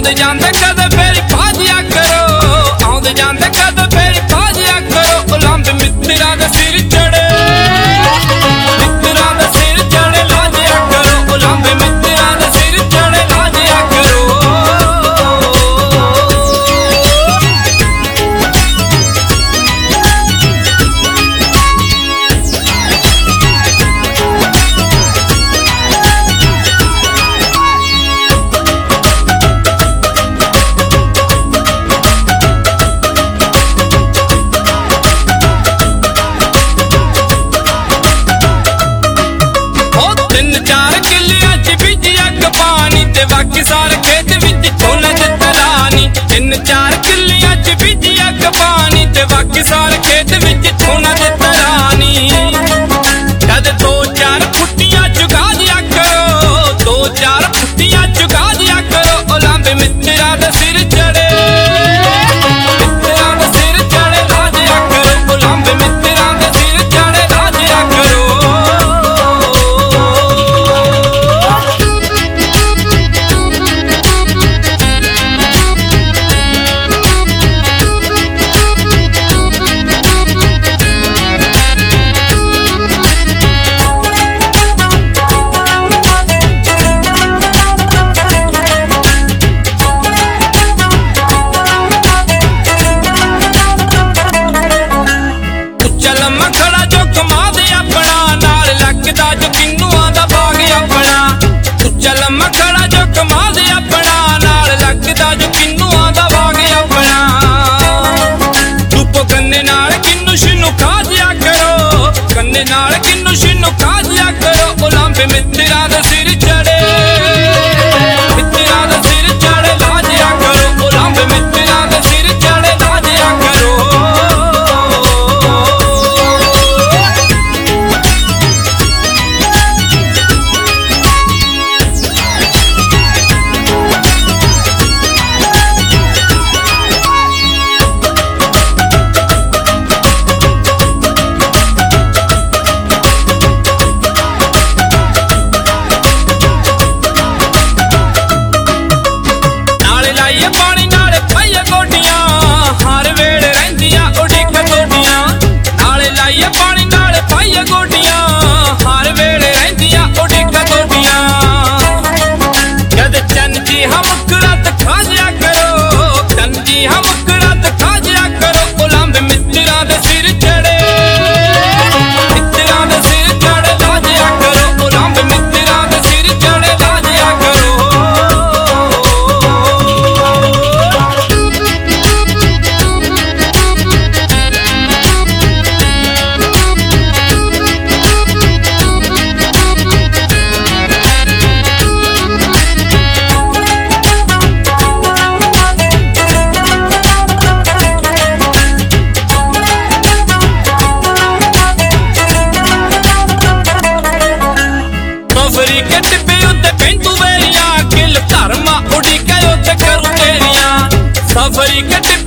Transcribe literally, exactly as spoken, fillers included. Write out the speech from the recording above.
ਆਉਂਦੇ ਜਾਂਦੇ ਕਦੇ ਫੇਰੀ ਭਾਜਿਆ ਕਰੋ, ਆਉਂਦੇ ਜਾਂਦੇ ਕਦੇ ਫੇਰੀ ਭਾਜਿਆ ਕਰੋ। ਉਲੰਬ ਮਿੱਤਰਾਂ ਦੇ ਸਿਰ ਚੜੇ, ਮਿੱਤਰਾਂ ਦੇ ਸਿਰ ਚੜੇ ਲਾਜਿਆ ਕਰੋ। ਉਲੰਬ ਮਿੱਤਰਾਂ ਦੇ ਸਿਰ ਚੜੇ ਲਾਜਿਆ ਕਰੋ। बाकी सारे खेत विच झोना ते तलानी, तीन चार किल्लियां च बीजी अग पानी ते बाकी सारे खेत विच झोना ते तलानी। कद दो चार फुट्टियां चुगा दिया करो, दो चार फुट्टियां चुगा दिया करो। उलंब मित्तरां दे सिर चढ़े, मित्तरां दे सिर चढ़े लाजया करो। उलंब मित्तरां दे सिर चढ़े लाजया करो। गन्ने नाल किन्नू शिन्नू खा दिया करो। उलंब मित्तरां दे सिर चढ़े, मित्तरां दे सिर चढ़े लाजया करो। उलंब मित्तरां दे सिर चढ़े लाजया करो। सफरी कट